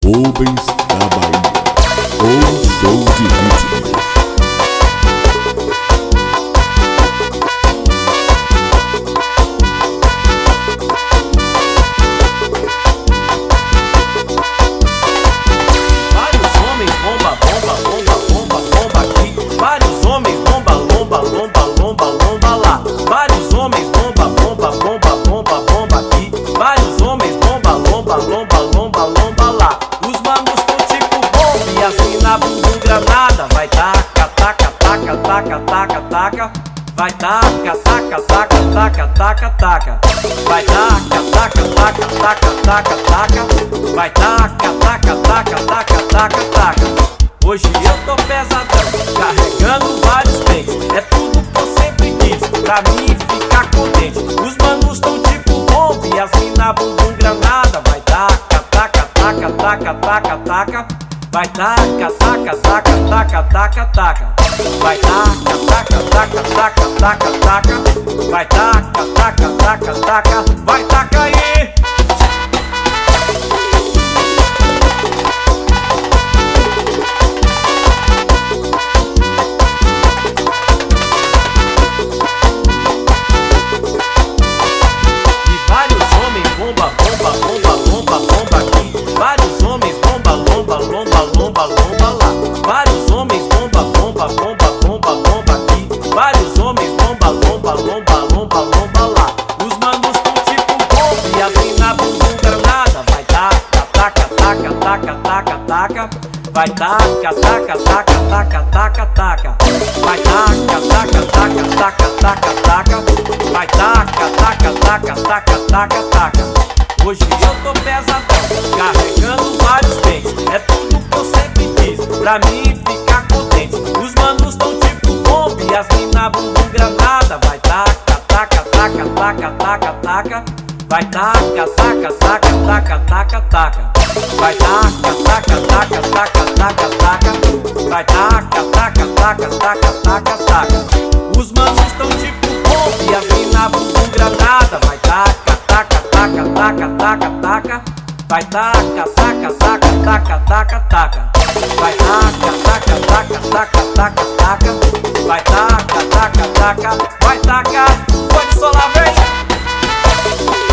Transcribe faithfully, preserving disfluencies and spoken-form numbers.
Rubens da Bahia, o show de ritmo. Vários homens bomba, bomba, bomba, bomba, bomba aqui. Vários homens bomba, lomba, lomba, lomba, lomba lá. Vários homens bomba, bomba, bomba, bomba, bomba aqui. Vários homens bomba, lomba, lomba, lomba, lomba lá. Os manos tão tipo bomba e as mina bumbum granada. Vai taca, taca, taca, taca, taca, taca. Vai taca, taca, taca, taca, taca, taca. Vai taca, taca, taca, taca, taca, taca. Vai taca, taca, taca, taca, taca, taca. Hoje eu tô pesadão, carregando vários pentes. É tudo que eu sempre quis, pra mim ficar contente. Os manos tão tipo bomba e as mina bumbum granada. Vai taca, taca, taca, taca, taca, taca. Vai taca, taca, taca, taca, taca, taca. Vai taca, taca, taca, taca, taca, taca. Vai taca, taca, taca, taca. Vai taca aí! Bomba, bomba, bomba, bomba, bomba aqui. Vários homens bomba, lomba, lomba, lomba, lomba lá. Vários homens bomba, bomba, bomba, bomba, bomba aqui. Vários homens bomba, lomba, lomba, lomba, lomba lá. Os manos tão tipo bomba e as mina bumbum granada. Vai taca, taca, taca, taca, taca, taca. Vai taca, taca, taca, taca, taca, taca. Vai taca, taca, taca, taca, taca, taca. Vai taca, taca, taca, taca, taca, taca. Hoje eu tô pesadão, carregando vários pentes. É tudo que eu sempre quis, pra mim ficar contente. Os manos tão tipo bomba e as mina bumbum granada. Vai taca, taca, taca, taca, taca, taca. Vai taca, taca, taca, taca, taca, taca. Vai taca, taca, taca, taca, taca, taca. Vai taca, taca, taca, taca, taca, taca. Os manos tão tipo bomba e as mina bumbum granada. Vai taca, taca, taca, taca, taca, taca. Vai taca, taca, taca, taca, taca, taca. Vai taca, taca, taca, taca, taca, taca. Vai taca, taca, taca, vai taca. Pode solar, vem!